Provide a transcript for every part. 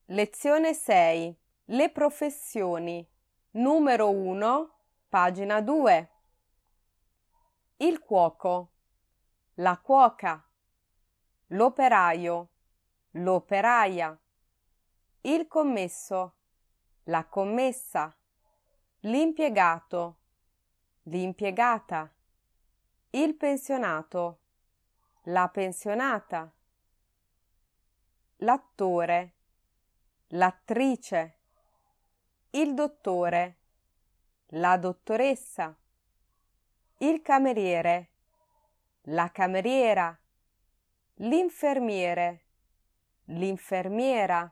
Lezione 6. Le professioni. Numero 1, pagina 2. Il cuoco, la cuoca, l'operaio, l'operaia, il commesso, la commessa, l'impiegato, l'impiegata, il pensionato, la pensionata, l'attore, l'attrice, il dottore, la dottoressa, il cameriere, la cameriera, l'infermiere, l'infermiera,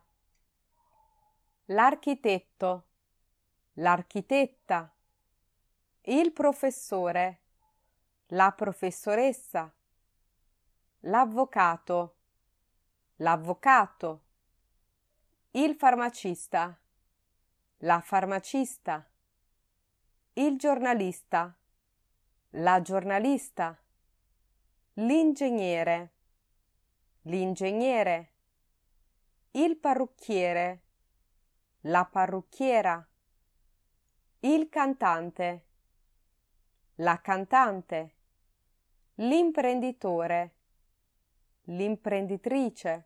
l'architetto, l'architetta, il professore, la professoressa, l'avvocato, l'avvocato, il farmacista, la farmacista, il giornalista, la giornalista, l'ingegnere, l'ingegnere, il parrucchiere, la parrucchiera, il cantante, la cantante, l'imprenditore, l'imprenditrice.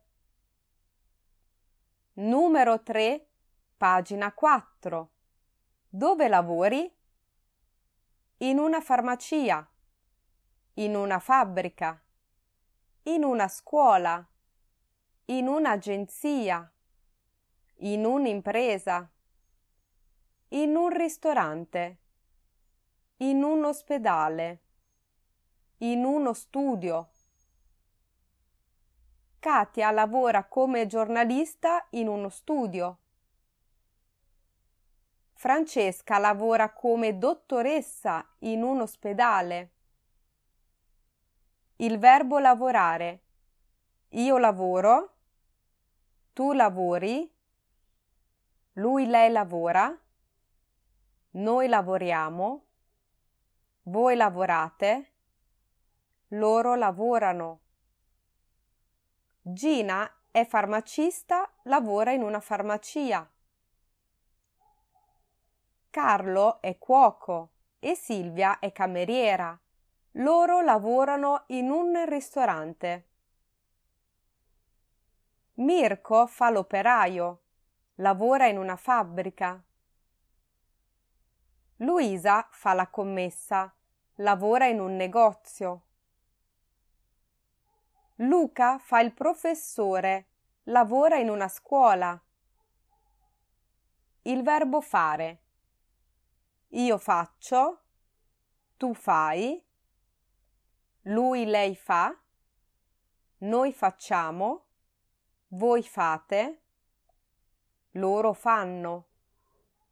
Numero 3, pagina 4. Dove lavori? In una farmacia, in una fabbrica, in una scuola, in un'agenzia, in un'impresa, in un ristorante, in un ospedale, in uno studio. Katia lavora come giornalista in uno studio. Francesca lavora come dottoressa in un ospedale. Il verbo lavorare. Io lavoro, tu lavori, lui, lei lavora, noi lavoriamo, voi lavorate, loro lavorano. Gina è farmacista, lavora in una farmacia. Carlo è cuoco e Silvia è cameriera. Loro lavorano in un ristorante. Mirko fa l'operaio, lavora in una fabbrica. Luisa fa la commessa, lavora in un negozio. Luca fa il professore, lavora in una scuola. Il verbo fare. Io faccio, tu fai, lui, lei fa, noi facciamo, voi fate, loro fanno.